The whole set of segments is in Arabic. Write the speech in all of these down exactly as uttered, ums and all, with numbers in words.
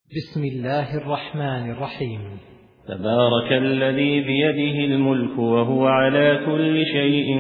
بسم الله الرحمن الرحيم. تبارك الذي بيده الملك وهو على كل شيء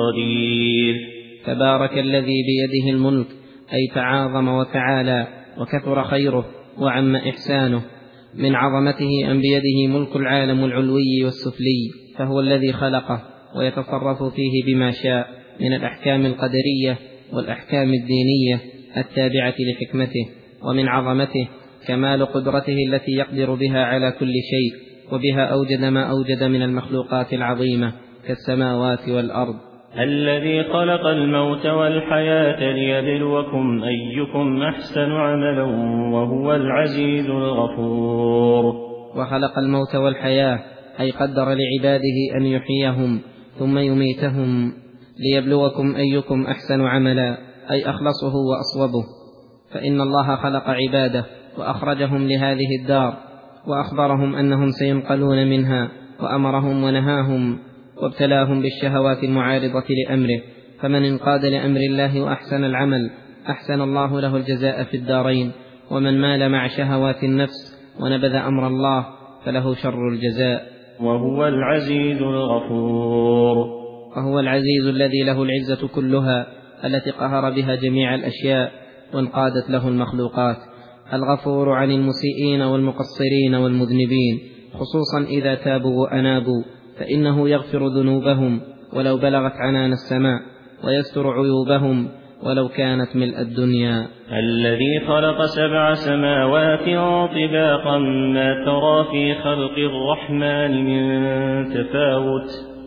قدير. تبارك الذي بيده الملك أي تعاظم وتعالى وكثر خيره وعم إحسانه. من عظمته أن بيده ملك العالم العلوي والسفلي، فهو الذي خلقه ويتصرف فيه بما شاء من الأحكام القدرية والأحكام الدينية التابعة لحكمته. ومن عظمته كمال قدرته التي يقدر بها على كل شيء، وبها أوجد ما أوجد من المخلوقات العظيمة كالسماوات والأرض. الذي خلق الموت والحياة ليبلوكم أيكم أحسن عملا وهو العزيز الغفور. وخلق الموت والحياة أي قدر لعباده أن يحييهم ثم يميتهم ليبلوكم أيكم أحسن عملا، أي أخلصه وأصوبه. فإن الله خلق عباده وأخرجهم لهذه الدار، وأخبرهم أنهم سينقلون منها، وأمرهم ونهاهم، وابتلاهم بالشهوات المعارضة لأمره. فمن انقاد لأمر الله وأحسن العمل أحسن الله له الجزاء في الدارين، ومن مال مع شهوات النفس ونبذ أمر الله فله شر الجزاء. وهو العزيز الغفور. وهو العزيز الذي له العزة كلها التي قهر بها جميع الأشياء وانقادت له المخلوقات. الغفور عن المسيئين والمقصرين والمذنبين، خصوصا إذا تابوا وأنابوا، فإنه يغفر ذنوبهم ولو بلغت عنان السماء، ويستر عيوبهم ولو كانت ملء الدنيا. الذي خلق سبع سماوات طباقا ما ترى في خلق الرحمن من تفاوت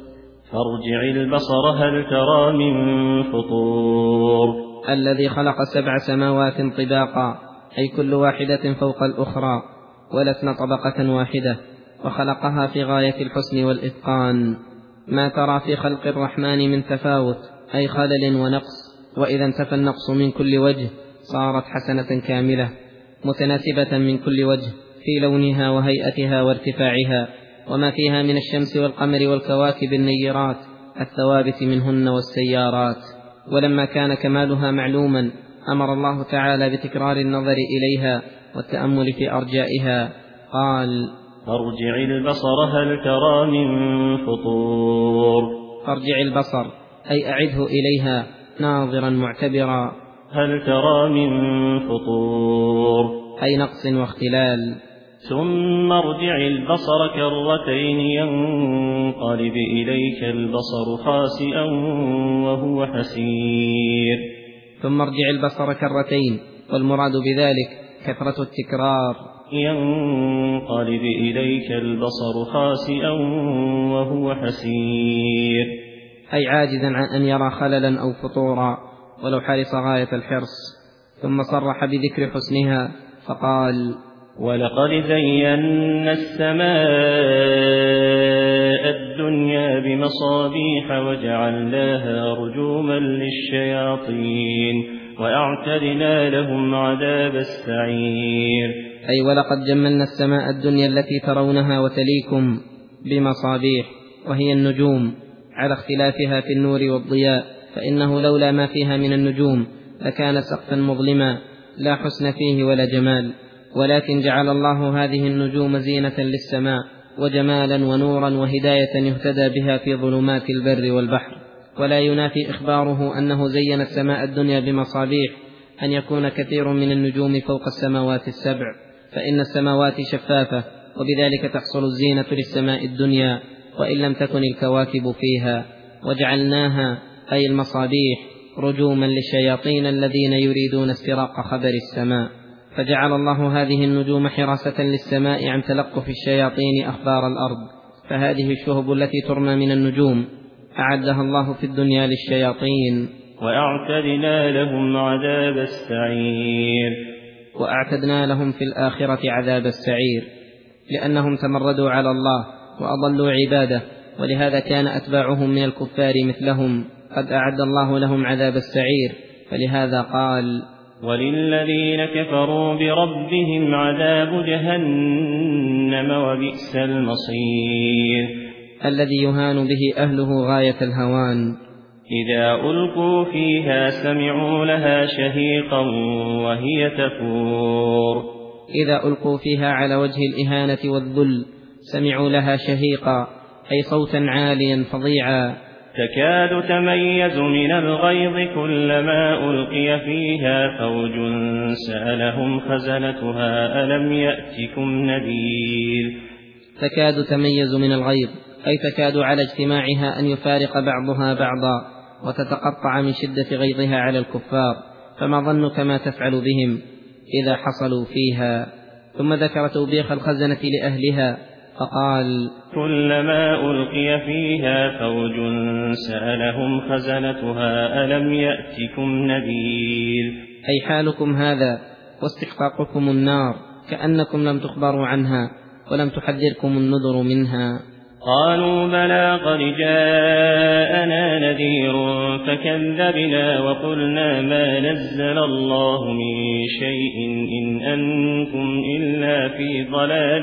فارجع البصر هل ترى من فطور. الذي خلق سبع سماوات طباقا أي كل واحدة فوق الأخرى ولسن طبقة واحدة، وخلقها في غاية الحسن والإتقان. ما ترى في خلق الرحمن من تفاوت أي خلل ونقص، وإذا انتفى النقص من كل وجه صارت حسنة كاملة متناسبة من كل وجه في لونها وهيئتها وارتفاعها، وما فيها من الشمس والقمر والكواكب النيرات الثوابت منهن والسيارات. ولما كان كمالها معلوما أمر الله تعالى بتكرار النظر إليها والتأمل في أرجائها. قال: فارجع البصر هل ترى من فطور. فارجع البصر أي أعده إليها ناظرا معتبرا. هل ترى من فطور أي نقص واختلال. ثم ارجع البصر كرتين ينقلب إليك البصر خاسئا وهو حسير. ثم ارجع البصر كرتين، والمراد بذلك كثرة التكرار. ينقلب إليك البصر خاسئا وهو حسير، أي عاجزا عن أن يرى خللا أو فطورا ولو حرص غاية الحرص. ثم صرح بذكر حسنها فقال: ولقد زينا السماء الدنيا بمصابيح وجعلناها رجوما للشياطين وأعتدنا لهم عذاب السعير. أي ولقد جملنا السماء الدنيا التي ترونها وتليكم بمصابيح، وهي النجوم، على اختلافها في النور والضياء، فإنه لولا ما فيها من النجوم لكان سقفا مظلما لا حسن فيه ولا جمال، ولكن جعل الله هذه النجوم زينة للسماء وجمالا ونورا وهداية يهتدى بها في ظلمات البر والبحر. ولا ينافي إخباره أنه زين السماء الدنيا بمصابيح أن يكون كثير من النجوم فوق السماوات السبع، فإن السماوات شفافة، وبذلك تحصل الزينة للسماء الدنيا وإن لم تكن الكواكب فيها. وجعلناها أي المصابيح رجوما للشياطين الذين يريدون استراق خبر السماء، فجعل الله هذه النجوم حراسة للسماء عن تلقف الشياطين أخبار الأرض. فهذه الشهب التي ترمى من النجوم أعدها الله في الدنيا للشياطين. وأعتدنا لهم عذاب السعير. وأعتدنا لهم في الآخرة عذاب السعير، لأنهم تمردوا على الله وأضلوا عباده، ولهذا كان أتباعهم من الكفار مثلهم قد أعد الله لهم عذاب السعير. فلهذا قال: وللذين كفروا بربهم عذاب جهنم وبئس المصير. الذي يهان به أهله غاية الهوان. إذا ألقوا فيها سمعوا لها شهيقا وهي تفور. إذا ألقوا فيها على وجه الإهانة والذل سمعوا لها شهيقا، أي صوتا عاليا فظيعا. تكاد تميز من الغيظ كلما ألقي فيها فوج سألهم خزنتها ألم يأتكم نذير. تكاد تميز من الغيظ أي تكاد على اجتماعها أن يفارق بعضها بعضا وتتقطع من شدة غيظها على الكفار، فما ظنك ما تفعل بهم إذا حصلوا فيها. ثم ذكر توبيخ الخزنة لأهلها فقال: كلما ألقي فيها فوج سألهم خزنتها ألم يأتكم نذير. أي حالكم هذا واستحقاقكم النار كأنكم لم تخبروا عنها ولم تحذركم النذر منها. قالوا بلى قد جاءنا نذير فكذبنا وقلنا ما نزل الله من شيء إن أنتم إلا في ضلال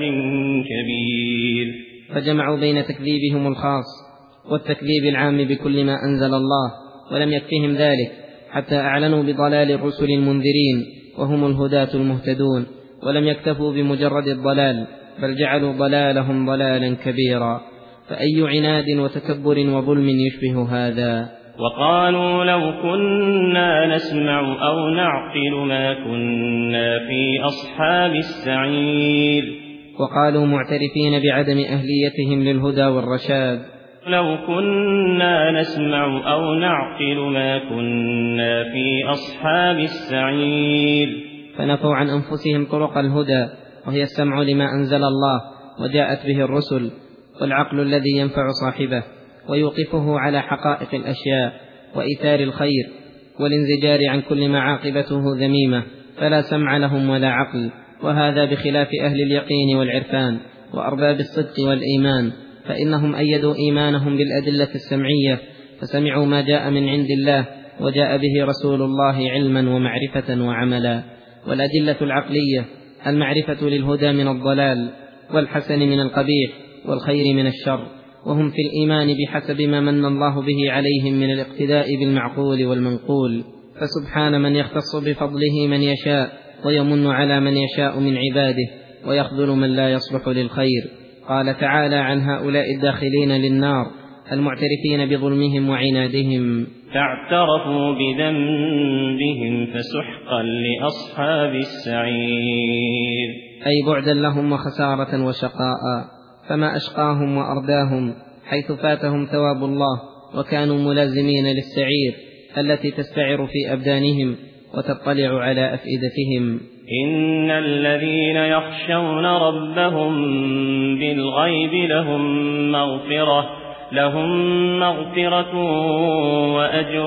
كبير. فجمعوا بين تكذيبهم الخاص والتكذيب العام بكل ما أنزل الله، ولم يكفهم ذلك حتى أعلنوا بضلال الرسل المنذرين وهم الهداة المهتدون، ولم يكتفوا بمجرد الضلال بل جعلوا ضلالهم ضلالا كبيرا. فأي عناد وتكبر وظلم يشبه هذا؟ وقالوا لو كنا نسمع أو نعقل ما كنا في أصحاب السعير. وقالوا معترفين بعدم أهليتهم للهدى والرشاد: لو كنا نسمع أو نعقل ما كنا في أصحاب السعير. فنفوا عن أنفسهم طرق الهدى وهي السمع لما أنزل الله وجاءت به الرسل، والعقل الذي ينفع صاحبه ويوقفه على حقائق الأشياء وإيثار الخير والانزجار عن كل ما عاقبته ذميمة، فلا سمع لهم ولا عقل. وهذا بخلاف أهل اليقين والعرفان وأرباب الصدق والإيمان، فإنهم أيدوا إيمانهم بالأدلة السمعية فسمعوا ما جاء من عند الله وجاء به رسول الله علما ومعرفة وعملا. والأدلة العقلية المعرفة للهدى من الضلال والحسن من القبيح والخير من الشر، وهم في الإيمان بحسب ما من الله به عليهم من الاقتداء بالمعقول والمنقول. فسبحان من يختص بفضله من يشاء ويمن على من يشاء من عباده ويخذل من لا يصلح للخير. قال تعالى عن هؤلاء الداخلين للنار المعترفين بظلمهم وعنادهم: فاعترفوا بذنبهم فسحقا لأصحاب السعير. أي بعدا لهم وخسارة وشقاء، فما أشقاهم وأرداهم حيث فاتهم ثواب الله وكانوا ملازمين للسعير التي تستعر في أبدانهم وتطلع على أفئدتهم. إن الذين يخشون ربهم بالغيب لهم مغفرة لهم مغفرة وأجر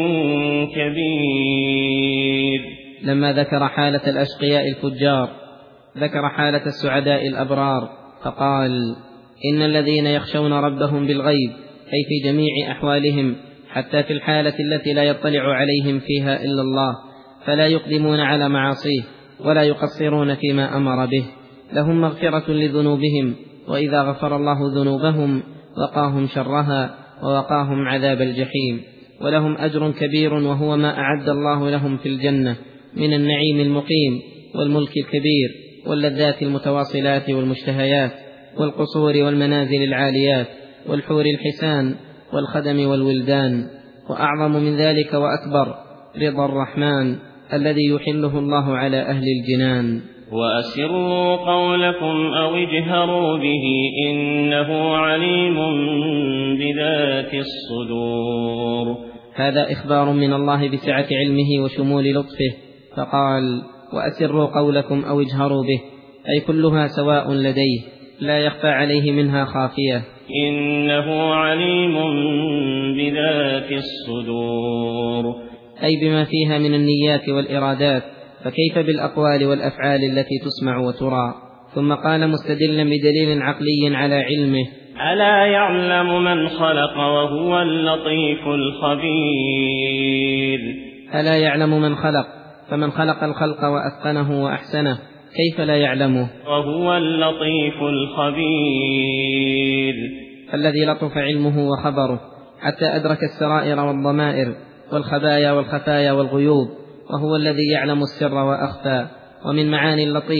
كبير. لما ذكر حالة الأشقياء الفجار ذكر حالة السعداء الأبرار فقال: إن الذين يخشون ربهم بالغيب، أي في جميع أحوالهم حتى في الحالة التي لا يطلع عليهم فيها إلا الله، فلا يقدمون على معاصيه ولا يقصرون فيما أمر به، لهم مغفرة لذنوبهم، وإذا غفر الله ذنوبهم وقاهم شرها ووقاهم عذاب الجحيم، ولهم أجر كبير وهو ما أعد الله لهم في الجنة من النعيم المقيم والملك الكبير واللذات المتواصلات والمشتهيات والقصور والمنازل العاليات والحور الحسان والخدم والولدان. وأعظم من ذلك وأكبر رضا الرحمن الذي يحله الله على أهل الجنان. وأسروا قولكم أو اجهروا به إنه عليم بذات الصدور. هذا إخبار من الله بسعة علمه وشمول لطفه، فقال: وأسروا قولكم أو اجهروا به، أي كلها سواء لديه لا يخفى عليه منها خافية. إنه عليم بذات الصدور، أي بما فيها من النيات والإرادات، فكيف بالأقوال والأفعال التي تسمع وترى. ثم قال مستدلا بدليل عقلي على علمه: ألا يعلم من خلق وهو اللطيف الخبير. ألا يعلم من خلق، فمن خلق الخلق وأتقنه وأحسنه كيف لا يعلمه؟ وهو اللطيف الخبير، الذي لطف علمه وخبره حتى أدرك السرائر والضمائر والخبايا والخفايا والغيوب، وهو الذي يعلم السر وأخفى. ومن معاني اللطيف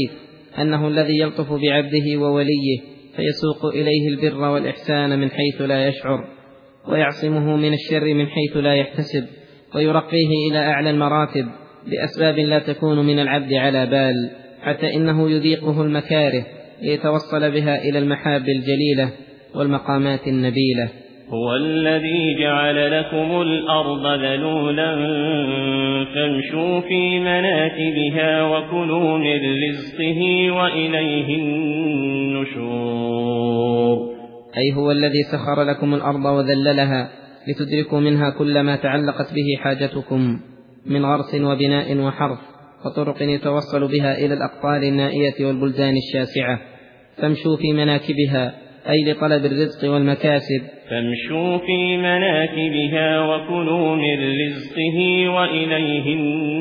أنه الذي يلطف بعبده ووليه فيسوق إليه البر والإحسان من حيث لا يشعر، ويعصمه من الشر من حيث لا يحتسب، ويرقيه إلى أعلى المراتب بأسباب لا تكون من العبد على بال، حتى إنه يذيقه المكاره ليتوصل بها إلى المحاب الجليلة والمقامات النبيلة. هو الذي جعل لكم الأرض ذلولا فامشوا في مناكبها وكلوا من رزقه وإليه النشور. أي هو الذي سخر لكم الأرض وذللها لتدركوا منها كل ما تعلقت به حاجتكم من غرس وبناء وحرث وطرق يتوصل بها إلى الأقطار النائية والبلدان الشاسعة. فامشوا في مناكبها أي لطلب الرزق والمكاسب. فامشوا في مناكبها وكلوا من رزقه وإليه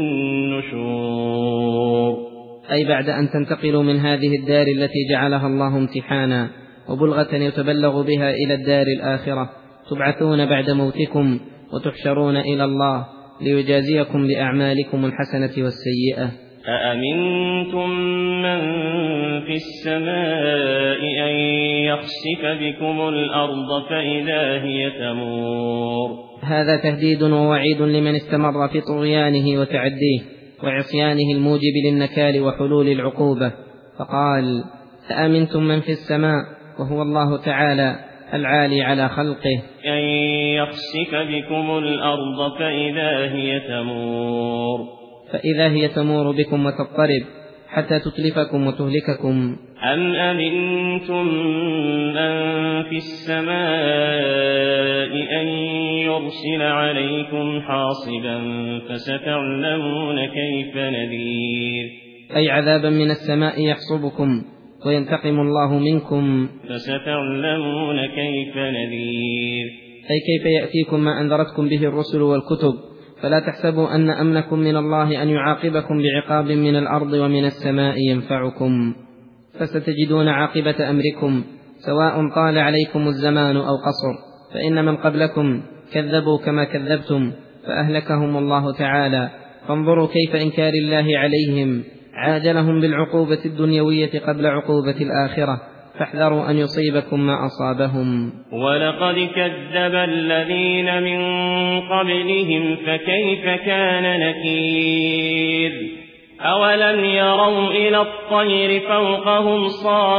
النشور. أي بعد أن تنتقلوا من هذه الدار التي جعلها الله امتحانا وبلغة يتبلغ بها إلى الدار الآخرة، تبعثون بعد موتكم وتحشرون إلى الله ليجازيكم بأعمالكم الحسنة والسيئة. أأمنتم من في السماء أن يخسف بكم الأرض فإذا هي تمور. هذا تهديد ووعيد لمن استمر في طغيانه وتعديه وعصيانه الموجب للنكال وحلول العقوبة، فقال: أأمنتم من في السماء، وهو الله تعالى العالي على خلقه، أن يخسف بكم الأرض فإذا هي تمور. فإذا هي تمور بكم وتضطرب حتى تتلفكم وتهلككم. أم أمنتم من في السماء أن يرسل عليكم حاصبا فستعلمون كيف نذير. أي عذابا من السماء يحصبكم وينتقم الله منكم، فستعلمون كيف نذير. أي كيف يأتيكم ما أنذرتكم به الرسل والكتب، فلا تحسبوا أن أمنكم من الله أن يعاقبكم بعقاب من الأرض ومن السماء ينفعكم، فستجدون عاقبة أمركم سواء طال عليكم الزمان أو قصر، فإن من قبلكم كذبوا كما كذبتم فأهلكهم الله تعالى. فانظروا كيف إنكار الله عليهم عاجلهم بالعقوبة الدنيوية قبل عقوبة الآخرة، فاحذروا أن يصيبكم ما أصابهم. ولقد كذب الذين من قبلهم فكيف كان نكير. أولم يروا إلى الطير فوقهم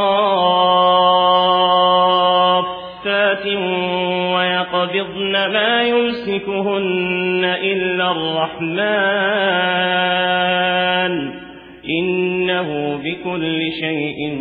صافات ويقبضن ما يمسكهن إلا الرحمن إنه بكل شيء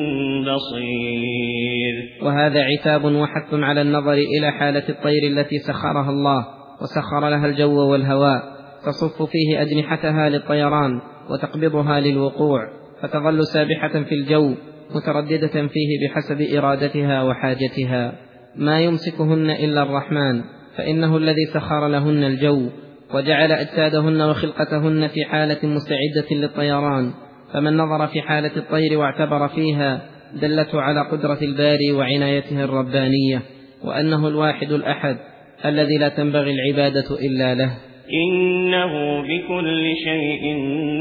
بصير. وهذا عتاب وحث على النظر إلى حالة الطير التي سخرها الله وسخر لها الجو والهواء، تصف فيه أجنحتها للطيران وتقبضها للوقوع، فتظل سابحة في الجو مترددة فيه بحسب إرادتها وحاجتها. ما يمسكهن إلا الرحمن، فإنه الذي سخر لهن الجو وجعل أجسادهن وخلقتهن في حالة مستعدة للطيران. فمن نظر في حالة الطير واعتبر فيها دلته على قدرة الباري وعنايته الربانية، وأنه الواحد الأحد الذي لا تنبغي العبادة إلا له، إنه بكل شيء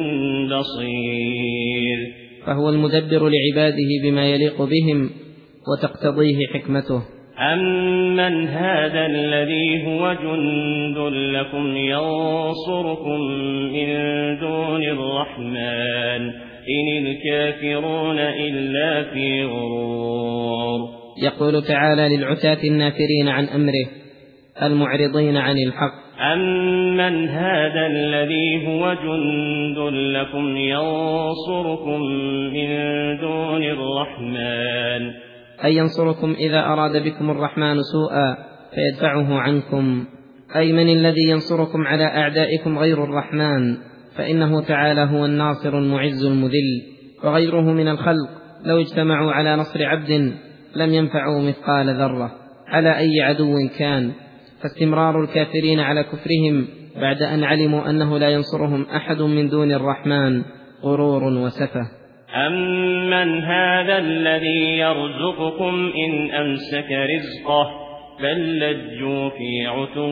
بصير. فهو المدبر لعباده بما يليق بهم وتقتضيه حكمته. أمن هذا الذي هو جند لكم ينصركم من دون الرحمن إن الكافرون إلا في غرور. يقول تعالى للعتاة النافرين عن أمره المعرضين عن الحق: أمن هذا الذي هو جند لكم ينصركم من دون الرحمن، أي ينصركم إذا أراد بكم الرحمن سوءا فيدفعه عنكم. أي من الذي ينصركم على أعدائكم غير الرحمن، فإنه تعالى هو الناصر المعز المذل، وغيره من الخلق لو اجتمعوا على نصر عبد لم ينفعوا مثقال ذرة على أي عدو كان. فاستمرار الكافرين على كفرهم بعد أن علموا أنه لا ينصرهم أحد من دون الرحمن غرور وسفه. أمن هذا الذي يرزقكم إن أمسك رزقه بل لجوا في عتو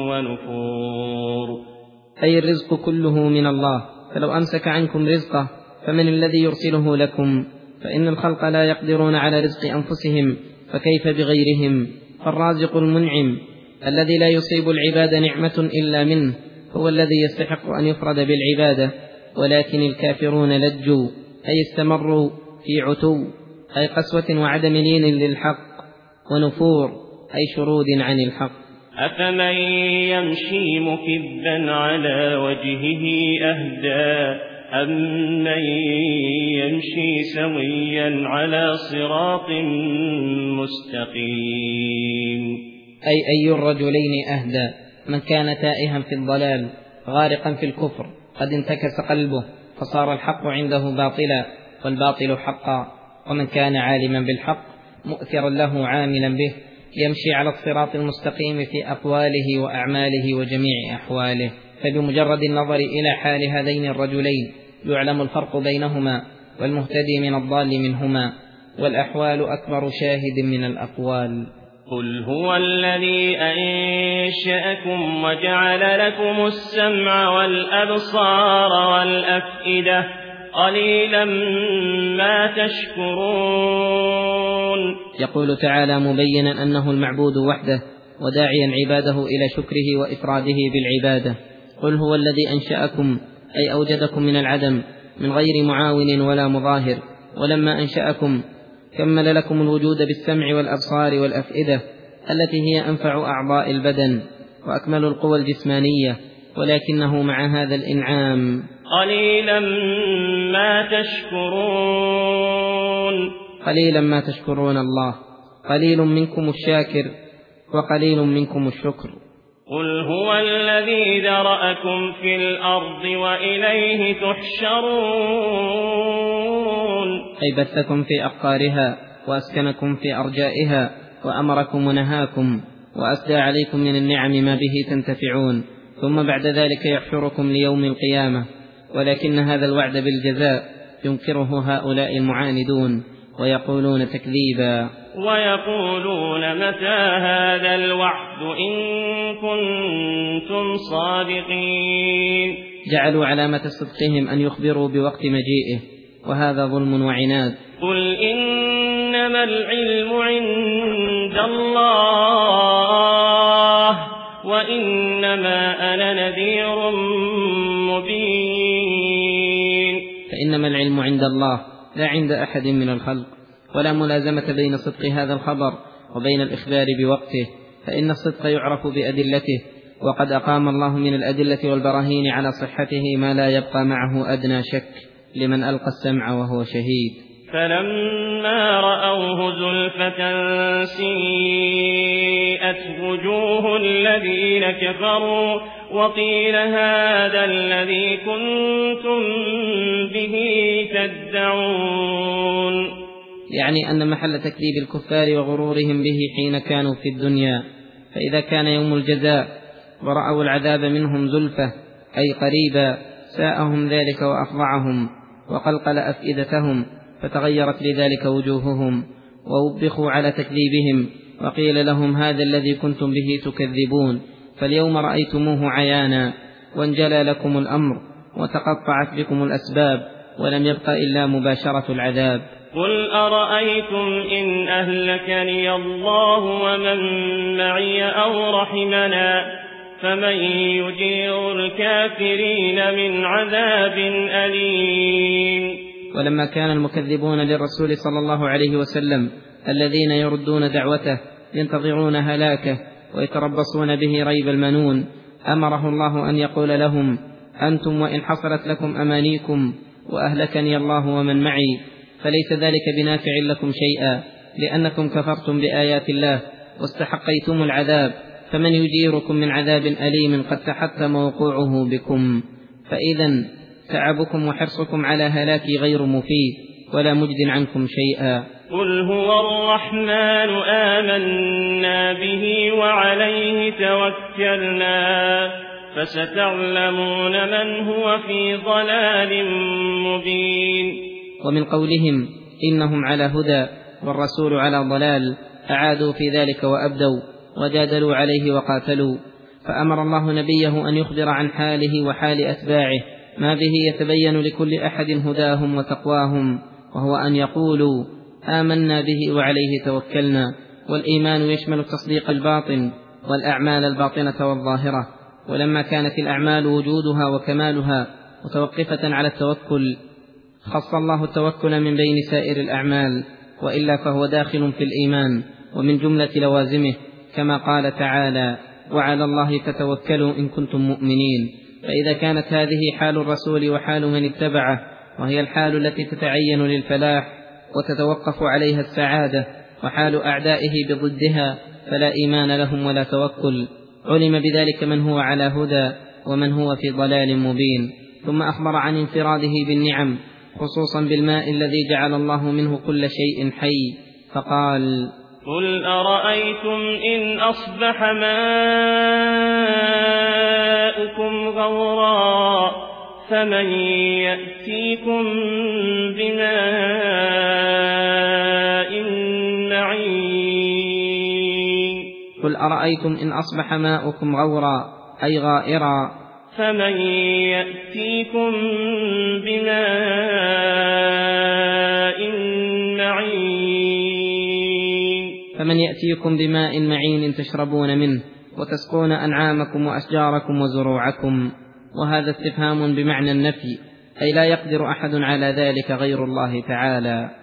ونفور. أي الرزق كله من الله، فلو أمسك عنكم رزقه فمن الذي يرسله لكم؟ فإن الخلق لا يقدرون على رزق أنفسهم، فكيف بغيرهم؟ فالرازق المنعم الذي لا يصيب العباد نعمة إلا منه هو الذي يستحق أن يفرد بالعبادة. ولكن الكافرون لجوا، أي استمروا في عتو، أي قسوة وعدم لين للحق، ونفور، أي شرود عن الحق. أفمن يمشي مكبا على وجهه أهدى أمن يمشي سويا على صراط مستقيم. أي أي الرجلين أهدى؟ من كان تائها في الضلال غارقا في الكفر قد انتكس قلبه فصار الحق عنده باطلا والباطل حقا، ومن كان عالما بالحق مؤثرا له عاملا به يمشي على الصراط المستقيم في أقواله وأعماله وجميع أحواله. فبمجرد النظر إلى حال هذين الرجلين يعلم الفرق بينهما والمهتدي من الضال منهما، والأحوال أكبر شاهد من الأقوال. قل هو الذي أنشأكم وجعل لكم السمع والأبصار والأفئدة قليلا ما تشكرون. يقول تعالى مبينا أنه المعبود وحده وداعيا عباده إلى شكره وإفراده بالعبادة. قل هو الذي أنشأكم، أي أوجدكم من العدم من غير معاون ولا مظاهر، ولما أنشأكم كمل لكم الوجود بالسمع والأبصار والأفئدة التي هي أنفع أعضاء البدن وأكمل القوى الجسمانية، ولكنه مع هذا الإنعام قليلا ما تشكرون. قليلا ما تشكرون الله، قليل منكم الشاكر وقليل منكم الشكر. قل هو الذي ذرأكم في الأرض وإليه تحشرون. أي بثكم في أقطارها وأسكنكم في أرجائها وأمركم ونهاكم وأسدى عليكم من النعم ما به تنتفعون، ثم بعد ذلك يحشركم ليوم القيامة. ولكن هذا الوعد بالجزاء ينكره هؤلاء المعاندون ويقولون تكذيبا، ويقولون متى هذا الوعد إن كنتم صادقين. جعلوا علامة صدقهم أن يخبروا بوقت مجيئه، وهذا ظلم وعناد. قل إنما العلم عند الله وإنما أنا نذير مبين. فإنما العلم عند الله لا عند أحد من الخلق، ولا ملازمة بين صدق هذا الخبر وبين الإخبار بوقته، فإن الصدق يعرف بأدلته، وقد أقام الله من الأدلة والبراهين على صحته ما لا يبقى معه أدنى شك لمن ألقى السمع وهو شهيد. فلما رأوه زلفة سيئت وجوه الذين كفروا وقيل هذا الذي كنتم به تدعون. يعني أن محل تكذيب الكفار وغرورهم به حين كانوا في الدنيا، فإذا كان يوم الجزاء ورأوا العذاب منهم زلفة أي قريبا ساءهم ذلك وأخضعهم وقلقل أفئدتهم، فتغيرت لذلك وجوههم ووبخوا على تكذيبهم، وقيل لهم هذا الذي كنتم به تكذبون، فاليوم رأيتموه عيانا وانجلى لكم الأمر وتقطعت بكم الأسباب ولم يبق إلا مباشرة العذاب. قل أرأيتم إن أهلكني الله ومن معي أو رحمنا فمن يجير الكافرين من عذاب أليم. ولما كان المكذبون للرسول صلى الله عليه وسلم الذين يردون دعوته ينتظرون هلاكه ويتربصون به ريب المنون، أمره الله أن يقول لهم أنتم وإن حصلت لكم أمانيكم وأهلكني الله ومن معي فليس ذلك بنافع لكم شيئا، لأنكم كفرتم بآيات الله واستحقيتم العذاب، فمن يجيركم من عذاب أليم قد تحتم وقوعه بكم. فإذا تعبكم وحرصكم على هلاكي غير مفيد ولا مجد عنكم شيئا. قل هو الرحمن آمنا به وعليه توكلنا فستعلمون من هو في ضلال مبين. ومن قولهم إنهم على هدى والرسول على ضلال أعادوا في ذلك وأبدوا وجادلوا عليه وقاتلوا، فأمر الله نبيه أن يخبر عن حاله وحال أتباعه ما به يتبين لكل أحد هداهم وتقواهم، وهو أن يقولوا آمنا به وعليه توكلنا. والإيمان يشمل التصديق الباطن والأعمال الباطنة والظاهرة. ولما كانت الأعمال وجودها وكمالها متوقفة على التوكل خص الله التوكل من بين سائر الأعمال، وإلا فهو داخل في الإيمان ومن جملة لوازمه، كما قال تعالى وعلى الله فتوكلوا إن كنتم مؤمنين. فإذا كانت هذه حال الرسول وحال من اتبعه، وهي الحال التي تتعين للفلاح وتتوقف عليها السعادة، وحال أعدائه بضدها، فلا إيمان لهم ولا توكل. علم بذلك من هو على هدى ومن هو في ضلال مبين. ثم أخبر عن انفراده بالنعم، خصوصا بالماء الذي جعل الله منه كل شيء حي، فقال قل أرأيتم إن أصبح ماؤكم غورا فمن يأتيكم بماء معين. قل أرأيتم إن أصبح ماؤكم غورا أي غائرا، فمن يأتيكم بماء معين. فمن يأتيكم بماء معين تشربون منه وتسقون أنعامكم وأشجاركم وزروعكم. وهذا استفهام بمعنى النفي، أي لا يقدر أحد على ذلك غير الله تعالى.